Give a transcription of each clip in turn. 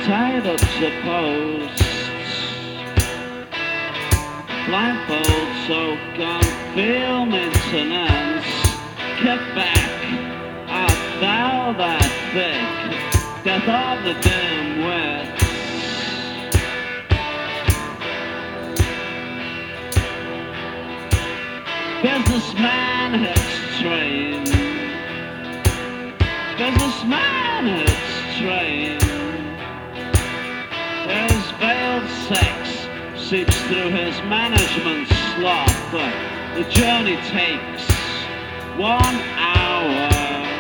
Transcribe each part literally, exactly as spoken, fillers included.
tied up to posts, blindfold so can't feel maintenance. Kept back, art thou that thick, death of the dim wits. Businessman hits train, businessman hits train. His veiled sex seeps through his management sloth. The journey takes one hour,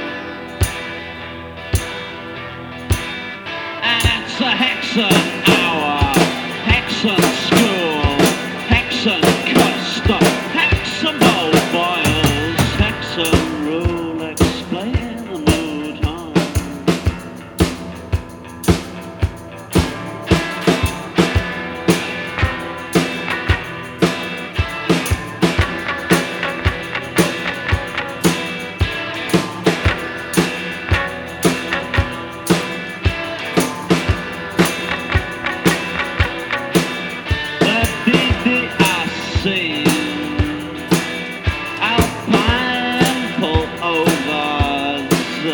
and it's a Hexen hour, Hexen school, Hexen custom, Hexen bowl boils, Hexen rule, explain the mood home. Alpine pullovers,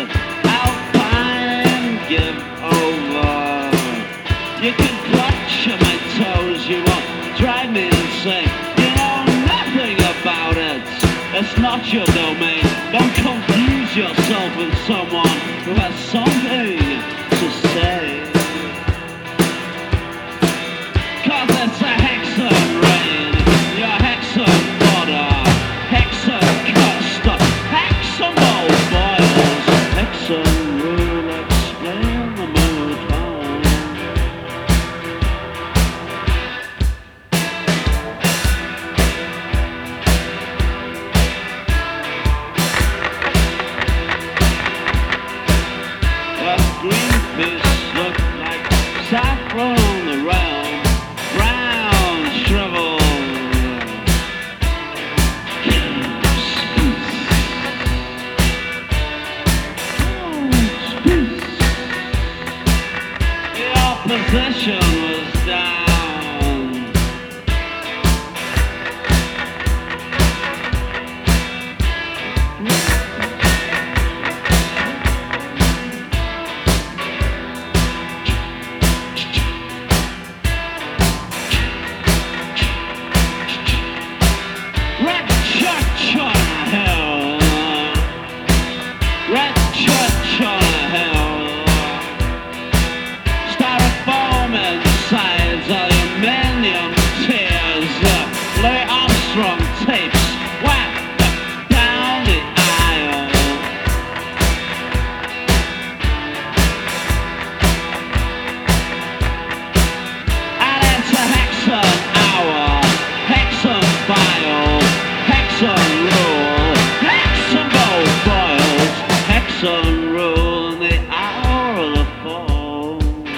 Alpine give over. You can clutch at my toes, you won't drive me insane. You know nothing about it, it's not your domain. Don't confuse yourself with someone who has something to say. Cause it's a Hexen rain, your Hexen water, Hexen custard, Hexen bowl boils, Hexen rule, explain the mood home. But Greenpeace look like saffron on the realm, brown shrivel. The opposition was down. Red church on a hill, red church on a hill, styrofoam insides, aluminium tears, Louis Armstrong tapes, whacked down the aisle. And it's a Hexen hour, Hexen bile, Hexen rule, Hexen bowl boils, Hexen rule in the hour of the fall.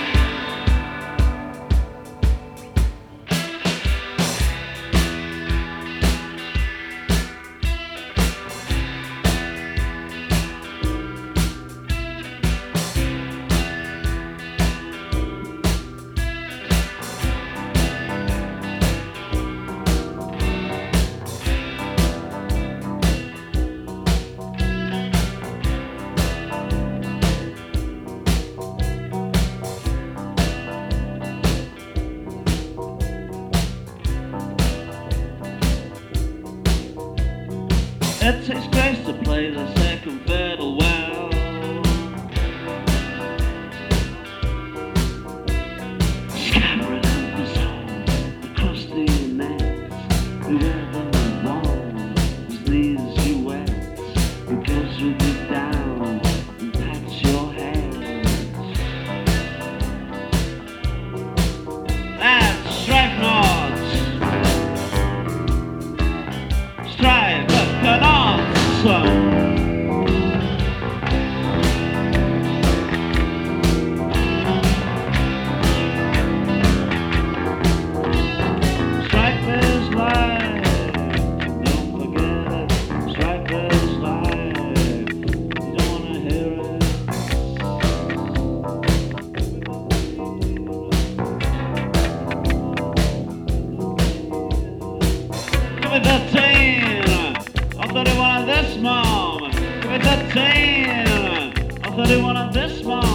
It takes grace to play the second fiddle well. Scabbard and Bazar, across the nets, whoever wants these you wet, who goes with you down and pats your head. That's stripe knots, stripe knots. thirteen or thirty-one of this month.